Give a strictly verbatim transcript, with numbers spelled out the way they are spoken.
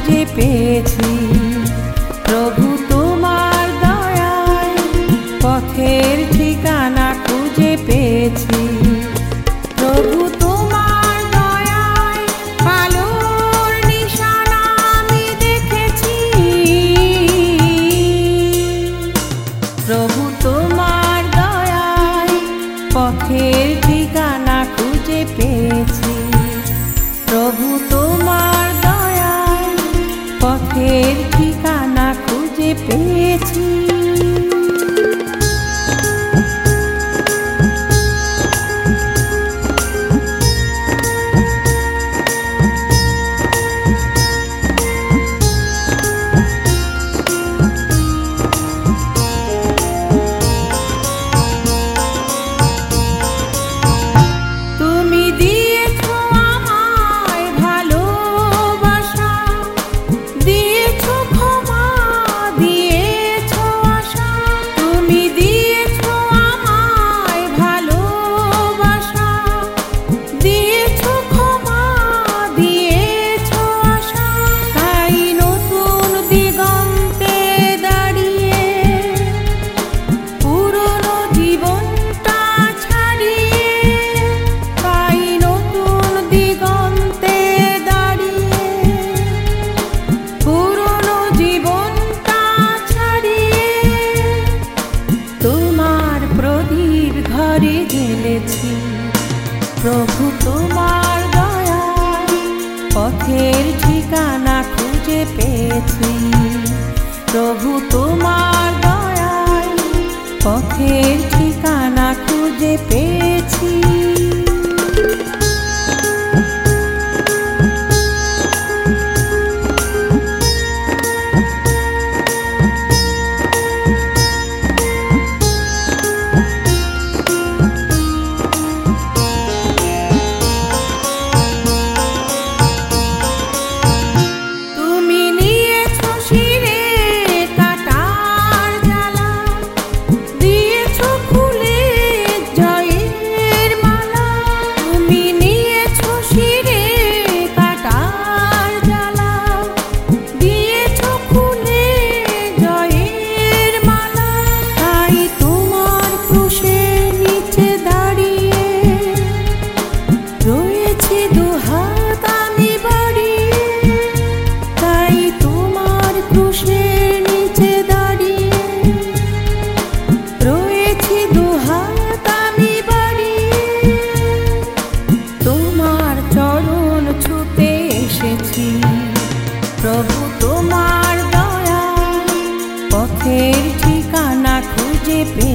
খুঁজে পেয়েছি। প্রভু তোমার দয়ায় পথের ঠিকানা খুঁজে পেয়েছি। প্রভু তোমার দয়ায় আলোর নিশানা আমি দেখেছি। প্রভু তোমার দয়ায় পথের ঠিকানা খুঁজে পেয়েছি। প্রভু তোমার দয়ায় পথের ঠিকানা খুঁজে পেয়েছি। প্রভু তোমার দয়ায় পথের ঠিকানা খুঁজে পেয়েছি। প্রভু তোমার দয়ায় পথের ঠিকানা খুঁজে পেয়েছি। প্রভু তোমার দয়ায় পথের ঠিকানা খুঁজে